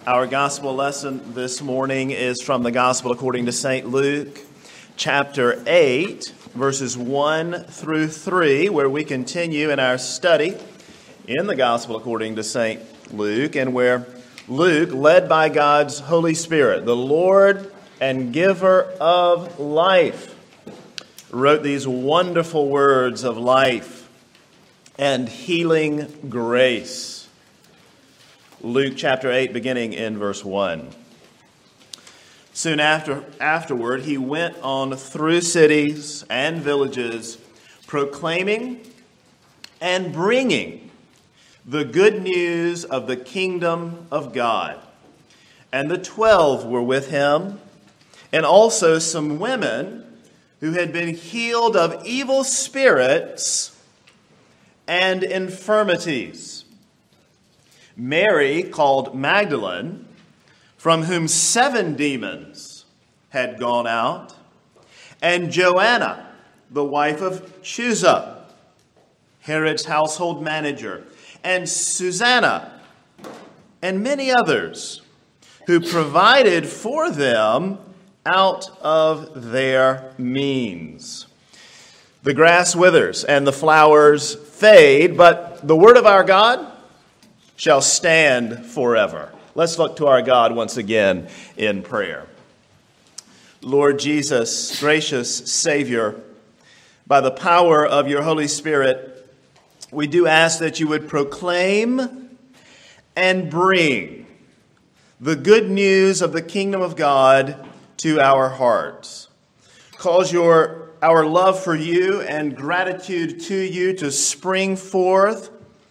Our gospel lesson this morning is from the Gospel according to St. Luke, chapter 8, verses 1 through 3, where we continue in our study in the Gospel according to St. Luke, and where Luke, led by God's Holy Spirit, the Lord and giver of life, wrote these wonderful words of life and healing grace. Luke chapter 8, beginning in verse 1. Soon afterward, he went on through cities and villages, proclaiming and bringing the good news of the kingdom of God. And the 12 were with him, and also some women who had been healed of evil spirits and infirmities. Mary, called Magdalene, from whom 7 demons had gone out, and Joanna, the wife of Chuza, Herod's household manager, and Susanna, and many others who provided for them out of their means. The grass withers and the flowers fade, but the word of our God shall stand forever. Let's look to our God once again in prayer. Lord Jesus, gracious Savior, by the power of your Holy Spirit, we do ask that you would proclaim and bring the good news of the kingdom of God to our hearts. Cause our love for you and gratitude to you to spring forth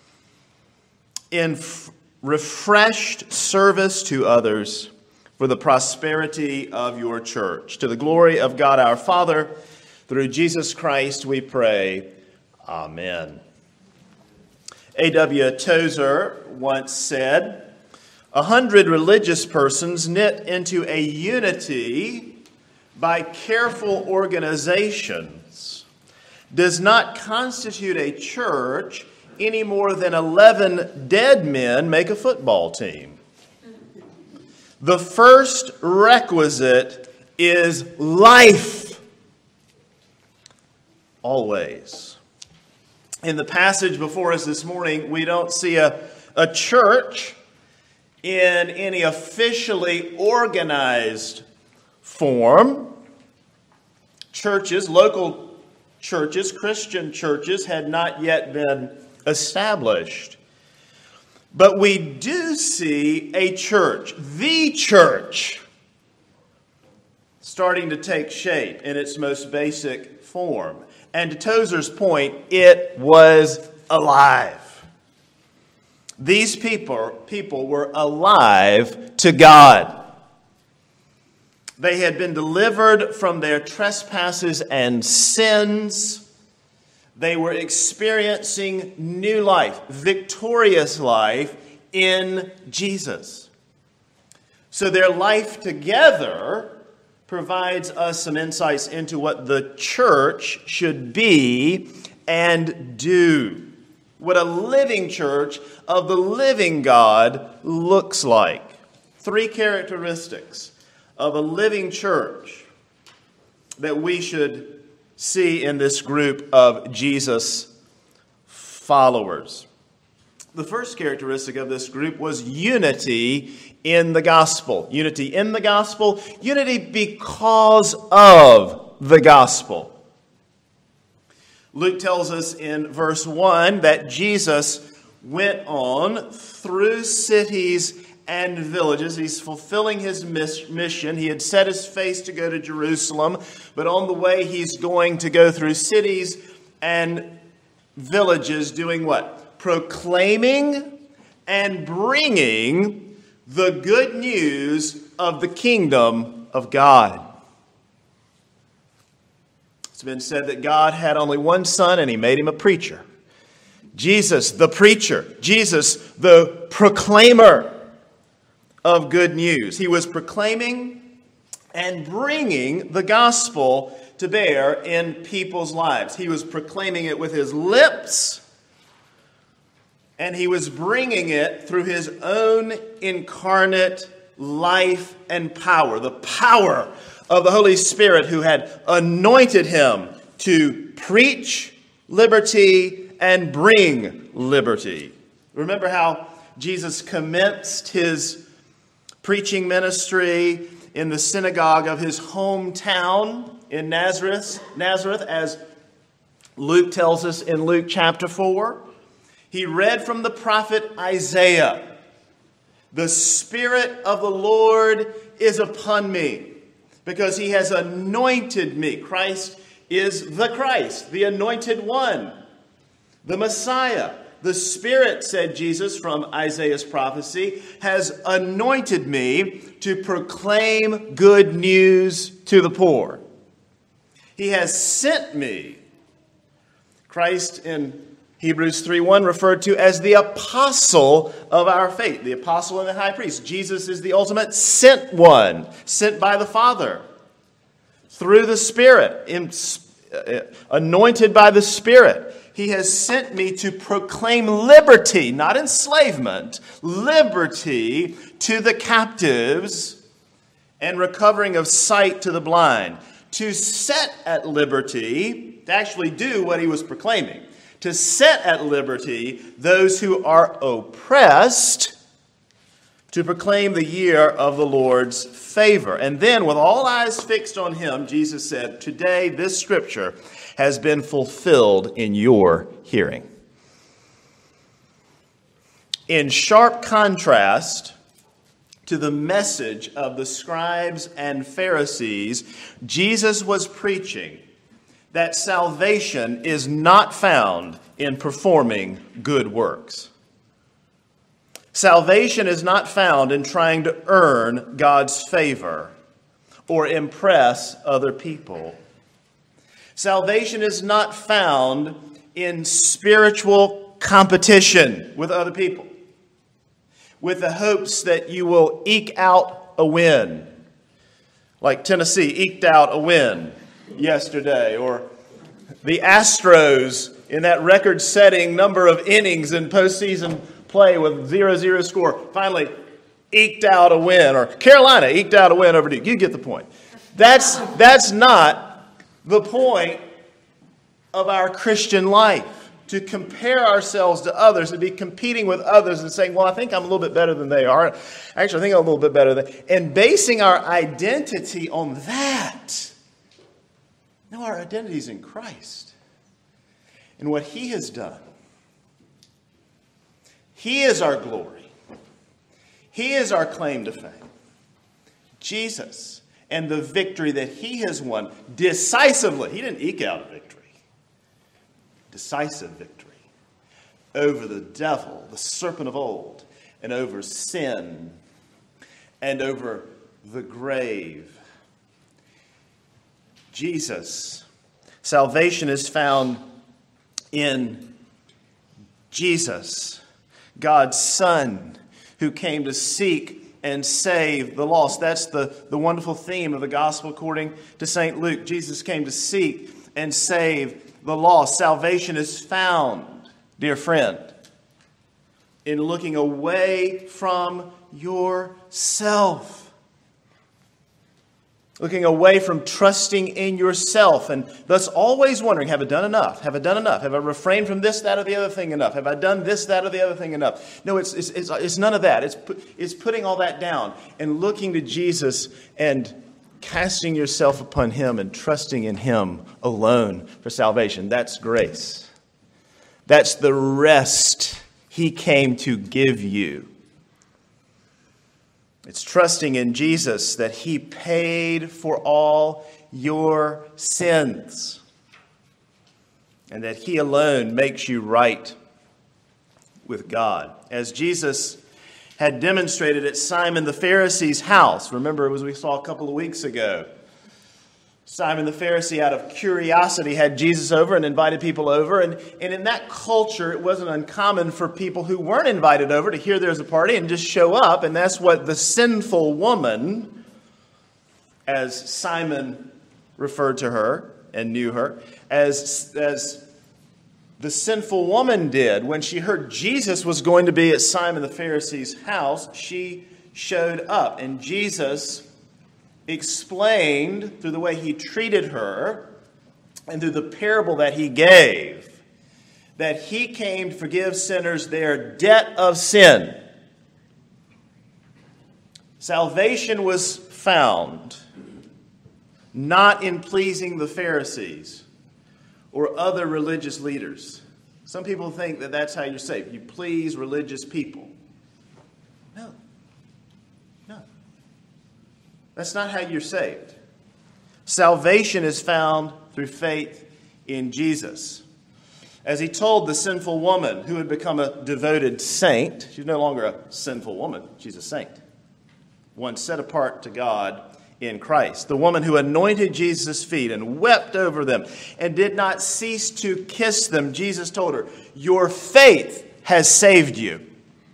in refreshed service to others for the prosperity of your church. To the glory of God our Father, through Jesus Christ we pray. Amen. A.W. Tozer once said, 100 religious persons knit into a unity by careful organizations does not constitute a church any more than 11 dead men make a football team. The first requisite is life. Always. In the passage before us this morning, we don't see a church in any officially organized form. Churches, local churches, Christian churches had not yet been established. But we do see a church, the church, starting to take shape in its most basic form. And to Tozer's point, it was alive. These people were alive to God. They had been delivered from their trespasses and sins. They were experiencing new life, victorious life in Jesus. So their life together provides us some insights into what the church should be and do. What a living church of the living God looks like. 3 characteristics of a living church that we should see in this group of Jesus followers. The first characteristic of this group was unity in the gospel. Unity in the gospel, unity because of the gospel. Luke tells us in verse 1 that Jesus went on through cities and villages. He's fulfilling his mission. He had set his face to go to Jerusalem, but on the way he's going to go through cities and villages doing what? Proclaiming and bringing the good news of the kingdom of God. It's been said that God had only one son and he made him a preacher. Jesus, the preacher. Jesus, the proclaimer of good news. He was proclaiming and bringing the gospel to bear in people's lives. He was proclaiming it with his lips And he was bringing it through his own incarnate life and power, the power of the Holy Spirit who had anointed him to preach liberty and bring liberty. Remember how Jesus commenced his preaching ministry in the synagogue of his hometown in Nazareth, as Luke tells us in Luke chapter 4. He read from the prophet Isaiah, "The Spirit of the Lord is upon me, because he has anointed me." Christ is the Christ, the anointed one, the Messiah. "The Spirit," said Jesus from Isaiah's prophecy, "has anointed me to proclaim good news to the poor. He has sent me." Christ in Hebrews 3:1 referred to as the apostle of our faith, the apostle and the high priest. Jesus is the ultimate sent one, sent by the Father through the Spirit, anointed by the Spirit. He has sent me to proclaim liberty, not enslavement, liberty to the captives and recovering of sight to the blind. To set at liberty, to actually do what he was proclaiming. To set at liberty those who are oppressed, to proclaim the year of the Lord's favor. And then, with all eyes fixed on him, Jesus said, "Today this scripture has been fulfilled in your hearing." In sharp contrast to the message of the scribes and Pharisees, Jesus was preaching that salvation is not found in performing good works. Salvation is not found in trying to earn God's favor or impress other people. Salvation is not found in spiritual competition with other people, with the hopes that you will eke out a win, like Tennessee eked out a win yesterday, or the Astros in that record-setting number of innings in postseason play with 0-0 score finally eked out a win, or Carolina eked out a win over Duke. You get the point. That's not the point of our Christian life, to compare ourselves to others, to be competing with others and saying, well, I think I'm a little bit better than they are. Actually, I think I'm a little bit better than, and basing our identity on that. No, our identity is in Christ and what he has done. He is our glory. He is our claim to fame. Jesus and the victory that he has won decisively. He didn't eke out a victory. Decisive victory over the devil, the serpent of old, and over sin and over the grave. Jesus. Salvation is found in Jesus, God's Son, who came to seek and save the lost. That's the wonderful theme of the gospel according to St. Luke. Jesus came to seek and save the lost. Salvation is found, dear friend, in looking away from yourself. Looking away from trusting in yourself and thus always wondering, have I done enough? Have I done enough? Have I refrained from this, that, or the other thing enough? Have I done this, that, or the other thing enough? No, it's none of that. It's putting all that down and looking to Jesus and casting yourself upon him and trusting in him alone for salvation. That's grace. That's the rest he came to give you. It's trusting in Jesus that he paid for all your sins and that he alone makes you right with God. As Jesus had demonstrated at Simon the Pharisee's house. Remember, as we saw a couple of weeks ago, Simon the Pharisee, out of curiosity, had Jesus over and invited people over. And in that culture, it wasn't uncommon for people who weren't invited over to hear there's a party and just show up. And that's what the sinful woman, as Simon referred to her and knew her, as the sinful woman did when she heard Jesus was going to be at Simon the Pharisee's house. She showed up, and Jesus explained through the way he treated her and through the parable that he gave that he came to forgive sinners their debt of sin. Salvation was found not in pleasing the Pharisees or other religious leaders. Some people think that that's how you're saved. You please religious people. No. That's not how you're saved. Salvation is found through faith in Jesus. As he told the sinful woman who had become a devoted saint, she's no longer a sinful woman, she's a saint. One set apart to God in Christ. The woman who anointed Jesus' feet and wept over them and did not cease to kiss them, Jesus told her, "Your faith has saved you."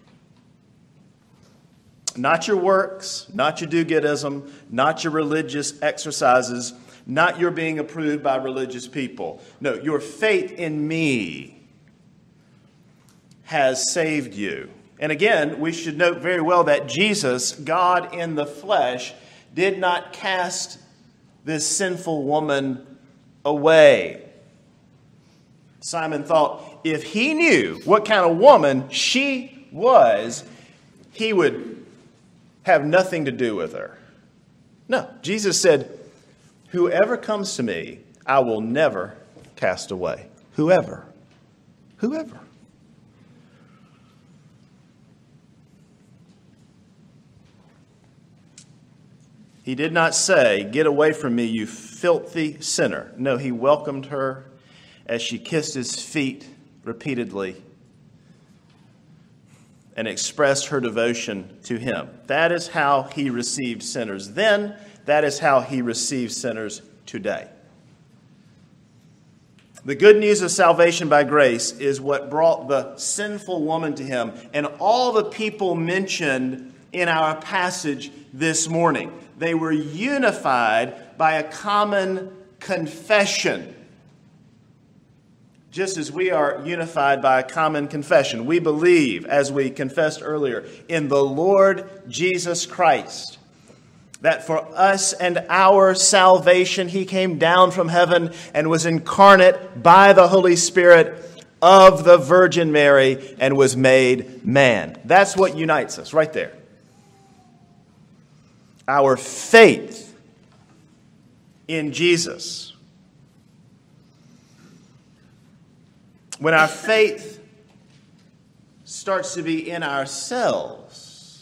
Not your works, not your do-goodism, not your religious exercises, not your being approved by religious people. No, your faith in me has saved you. And again, we should note very well that Jesus, God in the flesh, did not cast this sinful woman away. Simon thought if he knew what kind of woman she was, he would have nothing to do with her. No, Jesus said, "Whoever comes to me, I will never cast away." Whoever. He did not say, "Get away from me, you filthy sinner." No, he welcomed her as she kissed his feet repeatedly and expressed her devotion to him. That is how he received sinners then. That is how he receives sinners today. The good news of salvation by grace is what brought the sinful woman to him and all the people mentioned in our passage this morning. They were unified by a common confession. Just as we are unified by a common confession. We believe, as we confessed earlier, in the Lord Jesus Christ. That for us and our salvation, he came down from heaven and was incarnate by the Holy Spirit of the Virgin Mary and was made man. That's what unites us right there. Our faith in Jesus. When our faith starts to be in ourselves,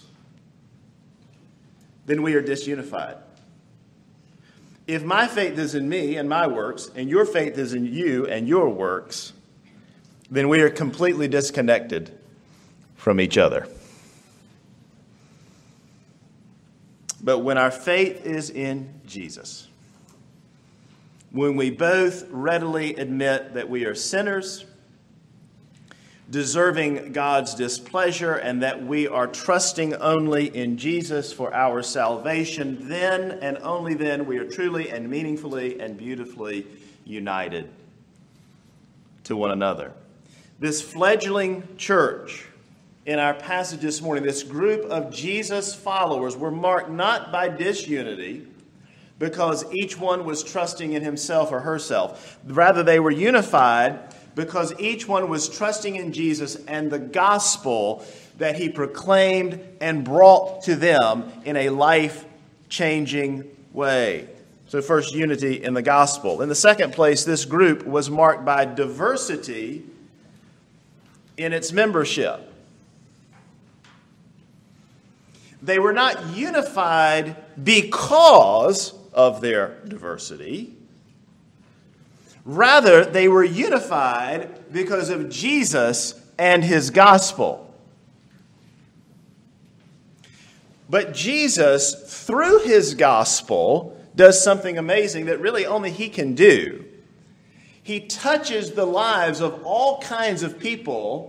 then we are disunified. If my faith is in me and my works, and your faith is in you and your works, then we are completely disconnected from each other. But when our faith is in Jesus, when we both readily admit that we are sinners, deserving God's displeasure, and that we are trusting only in Jesus for our salvation, then and only then we are truly and meaningfully and beautifully united to one another. This fledgling church in our passage this morning, this group of Jesus followers, were marked not by disunity because each one was trusting in himself or herself. Rather, they were unified because each one was trusting in Jesus and the gospel that he proclaimed and brought to them in a life-changing way. So first, unity in the gospel. In the second place, this group was marked by diversity in its membership. They were not unified because of their diversity. Rather, they were unified because of Jesus and his gospel. But Jesus, through his gospel, does something amazing that really only he can do. He touches the lives of all kinds of people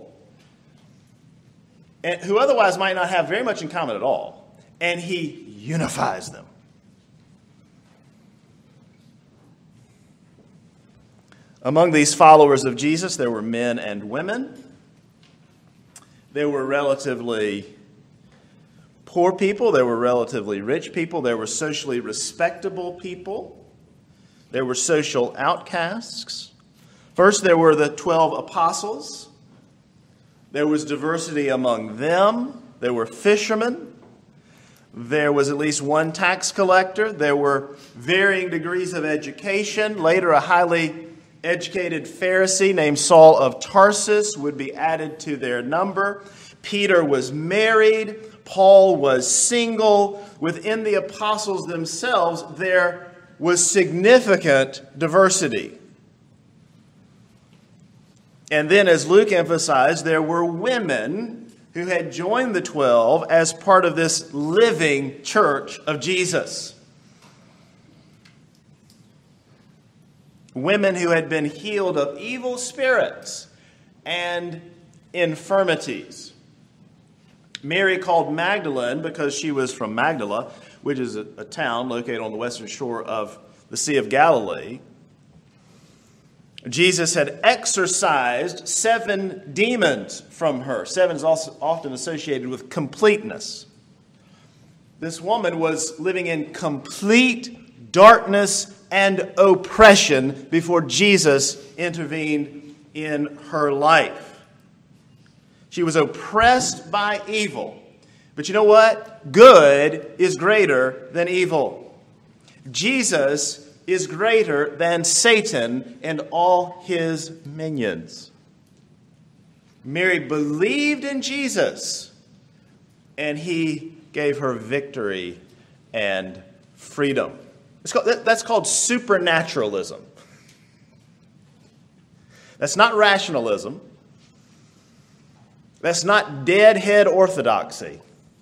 who otherwise might not have very much in common at all, and he unifies them. Among these followers of Jesus, there were men and women. There were relatively poor people. There were relatively rich people. There were socially respectable people. There were social outcasts. First, there were the 12 apostles. There was diversity among them. There were fishermen. There was at least one tax collector. There were varying degrees of education. Later, a highly educated Pharisee named Saul of Tarsus would be added to their number. Peter was married. Paul was single. Within the apostles themselves, there was significant diversity. And then, as Luke emphasized, there were women who had joined the 12 as part of this living church of Jesus. Women who had been healed of evil spirits and infirmities. Mary, called Magdalene because she was from Magdala, which is a town located on the western shore of the Sea of Galilee. Jesus had exorcised 7 demons from her. 7 is also often associated with completeness. This woman was living in complete darkness and oppression before Jesus intervened in her life. She was oppressed by evil. But you know what? Good is greater than evil. Jesus is greater than Satan and all his minions. Mary believed in Jesus, and he gave her victory and freedom. That's called supernaturalism. That's not rationalism. That's not deadhead orthodoxy.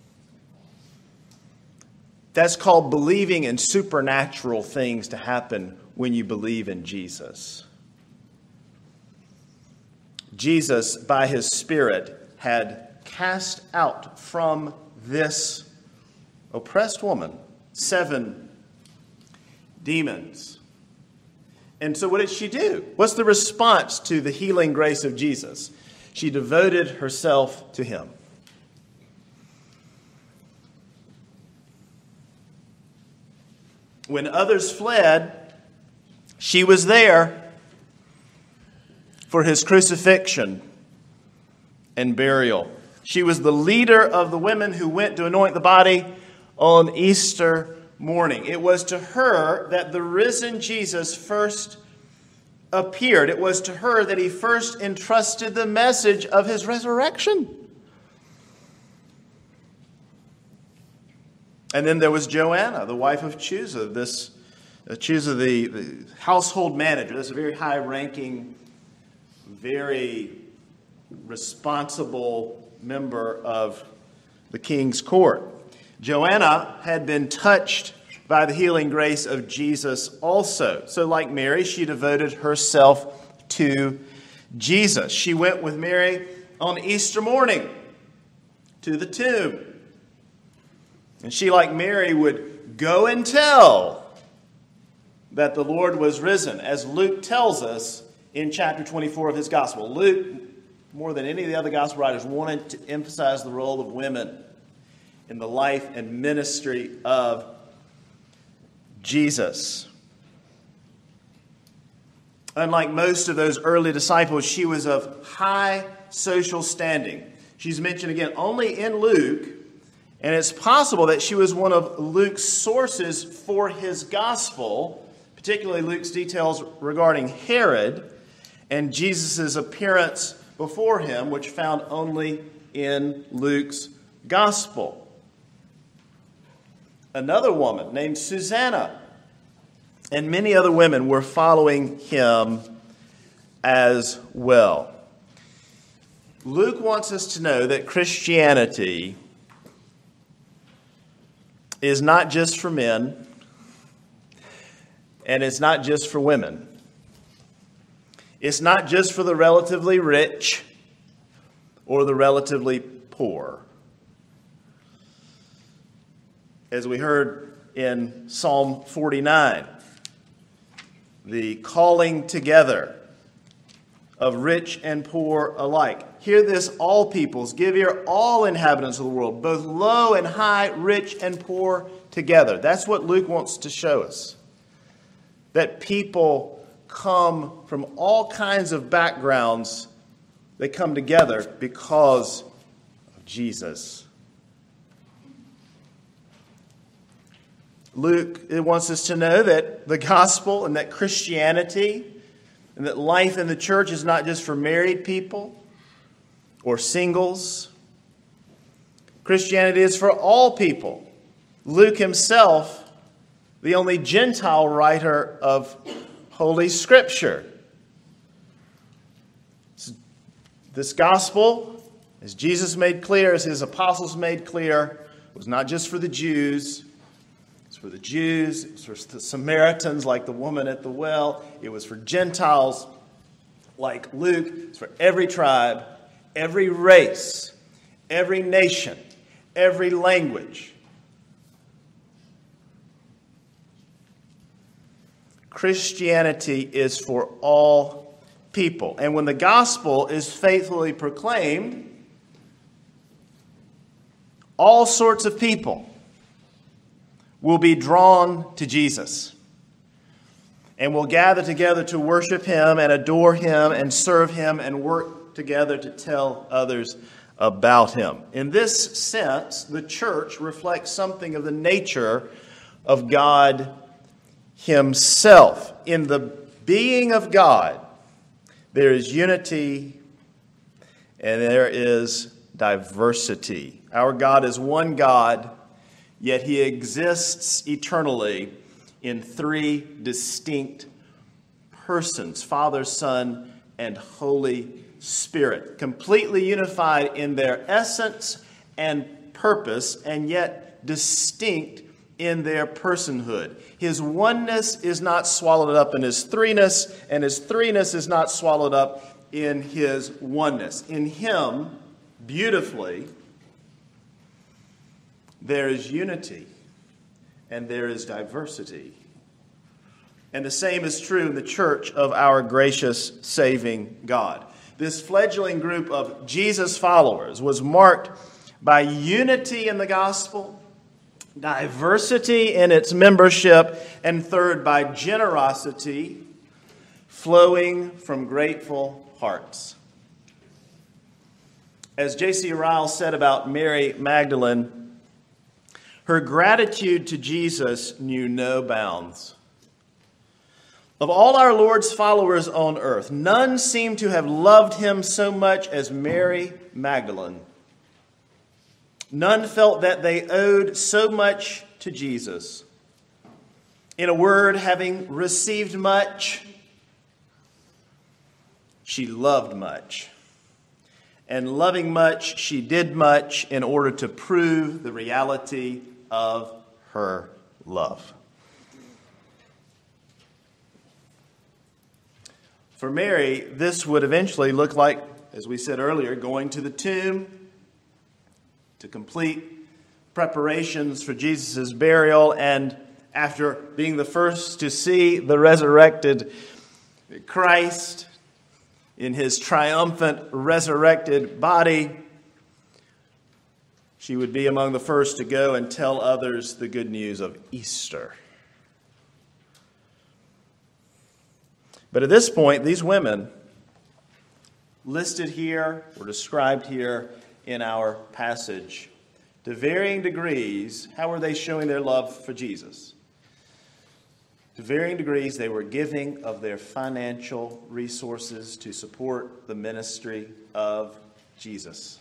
That's called believing in supernatural things to happen when you believe in Jesus. Jesus, by his Spirit, had cast out from this oppressed woman 7 demons. And so what did she do? What's the response to the healing grace of Jesus? She devoted herself to him. When others fled, she was there for his crucifixion and burial. She was the leader of the women who went to anoint the body on Easter morning. It was to her that the risen Jesus first appeared. It was to her that he first entrusted the message of his resurrection. And then there was Joanna, the wife of Chuza, the household manager. This is a very high-ranking, very responsible member of the king's court. Joanna had been touched by the healing grace of Jesus also. So like Mary, she devoted herself to Jesus. She went with Mary on Easter morning to the tomb. And she, like Mary, would go and tell that the Lord was risen, as Luke tells us in chapter 24 of his gospel. Luke, more than any of the other gospel writers, wanted to emphasize the role of women in the life and ministry of Jesus. Unlike most of those early disciples, she was of high social standing. She's mentioned again only in Luke, and it's possible that she was one of Luke's sources for his gospel, particularly Luke's details regarding Herod and Jesus' appearance before him, which found only in Luke's gospel. Another woman named Susanna and many other women were following him as well. Luke wants us to know that Christianity is not just for men, and it's not just for women. It's not just for the relatively rich or the relatively poor. As we heard in Psalm 49, the calling together of rich and poor alike. Hear this, all peoples. Give ear, all inhabitants of the world, both low and high, rich and poor together. That's what Luke wants to show us. That people come from all kinds of backgrounds. They come together because of Jesus. Luke wants us to know that the gospel and that Christianity and that life in the church is not just for married people or singles. Christianity is for all people. Luke himself, the only Gentile writer of Holy Scripture. This gospel, as Jesus made clear, as his apostles made clear, was not just for the Jews. It's for the Jews, it was for the Samaritans like the woman at the well. It was for Gentiles like Luke. It's for every tribe, every race, every nation, every language. Christianity is for all people. And when the gospel is faithfully proclaimed, all sorts of people will be drawn to Jesus and will gather together to worship him and adore him and serve him and work together to tell others about him. In this sense, the church reflects something of the nature of God himself. In the being of God, there is unity and there is diversity. Our God is one God, yet he exists eternally in three distinct persons, Father, Son, and Holy Spirit, completely unified in their essence and purpose, and yet distinct in their personhood. His oneness is not swallowed up in his threeness, and his threeness is not swallowed up in his oneness. In him, beautifully, there is unity and there is diversity. And the same is true in the church of our gracious, saving God. This fledgling group of Jesus followers was marked by unity in the gospel, diversity in its membership, and third, by generosity flowing from grateful hearts. As J.C. Ryle said about Mary Magdalene, her gratitude to Jesus knew no bounds. Of all our Lord's followers on earth, none seem to have loved him so much as Mary Magdalene. None felt that they owed so much to Jesus. In a word, having received much, she loved much. And loving much, she did much in order to prove the reality of her love. For Mary, this would eventually look like, as we said earlier, going to the tomb to complete preparations for Jesus' burial, and after being the first to see the resurrected Christ in his triumphant resurrected body, she would be among the first to go and tell others the good news of Easter. But at this point, these women listed here or described here in our passage, to varying degrees, how were they showing their love for Jesus? To varying degrees, they were giving of their financial resources to support the ministry of Jesus.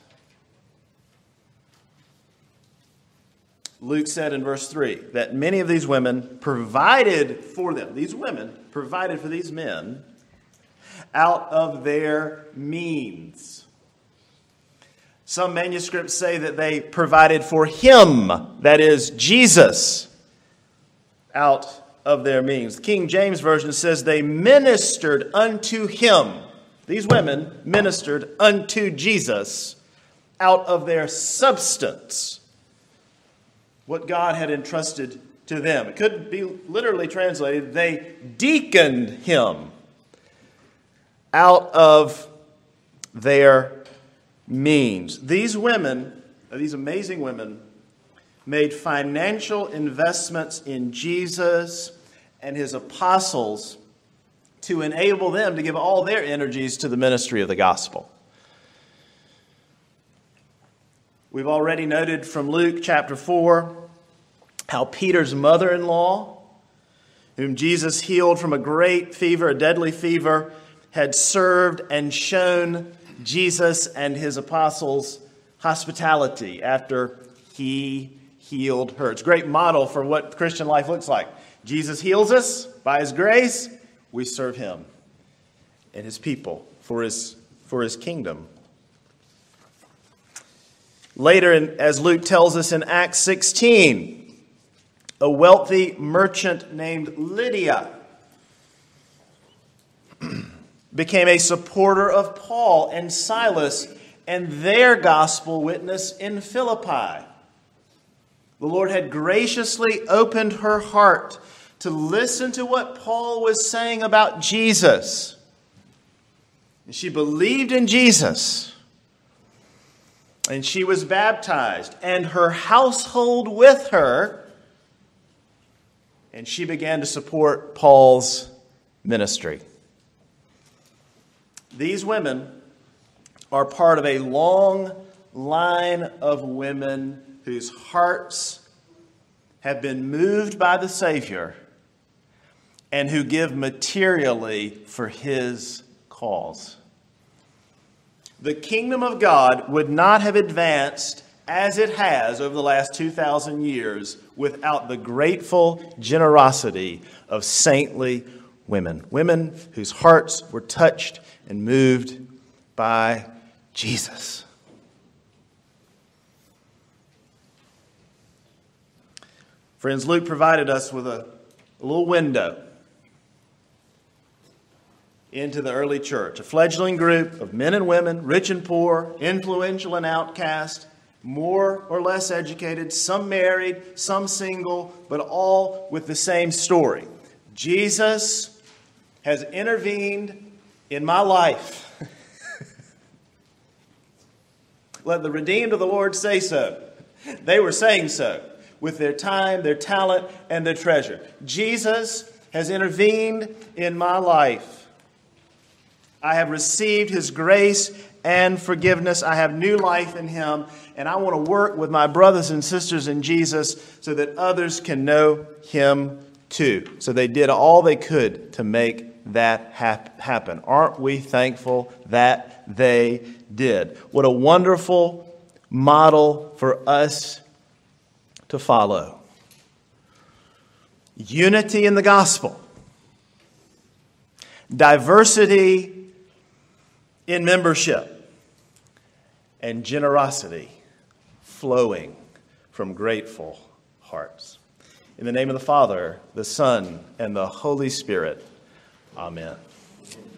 Luke said in verse 3 that many of these women provided for them. These women provided for these men out of their means. Some manuscripts say that they provided for him, that is, Jesus, out of their means. The King James Version says they ministered unto him. These women ministered unto Jesus out of their substance, what God had entrusted to them. It could be literally translated, they deaconed him out of their means. These women, these amazing women, made financial investments in Jesus and his apostles to enable them to give all their energies to the ministry of the gospel. We've already noted from Luke chapter 4 how Peter's mother-in-law, whom Jesus healed from a great fever, a deadly fever, had served and shown Jesus and his apostles hospitality after he healed her. It's a great model for what Christian life looks like. Jesus heals us by his grace. We serve him and his people for his kingdom. Later, as Luke tells us in Acts 16, a wealthy merchant named Lydia became a supporter of Paul and Silas and their gospel witness in Philippi. The Lord had graciously opened her heart to listen to what Paul was saying about Jesus. And she believed in Jesus. And she was baptized. And her household with her. And she began to support Paul's ministry. These women are part of a long line of women whose hearts have been moved by the Savior and who give materially for his cause. The kingdom of God would not have advanced as it has over the last 2,000 years without the grateful generosity of saintly women. Women whose hearts were touched and moved by Jesus. Friends, Luke provided us with a little window into the early church, a fledgling group of men and women, rich and poor, influential and outcast, more or less educated, some married, some single, but all with the same story. Jesus has intervened in my life. Let the redeemed of the Lord say so. They were saying so with their time, their talent, and their treasure. Jesus has intervened in my life. I have received his grace and forgiveness. I have new life in him. And I want to work with my brothers and sisters in Jesus so that others can know him too. So they did all they could to make that happen. Aren't we thankful that they did? What a wonderful model for us to follow. Unity in the gospel. Diversity in membership. And generosity flowing from grateful hearts. In the name of the Father, the Son, and the Holy Spirit. Amen.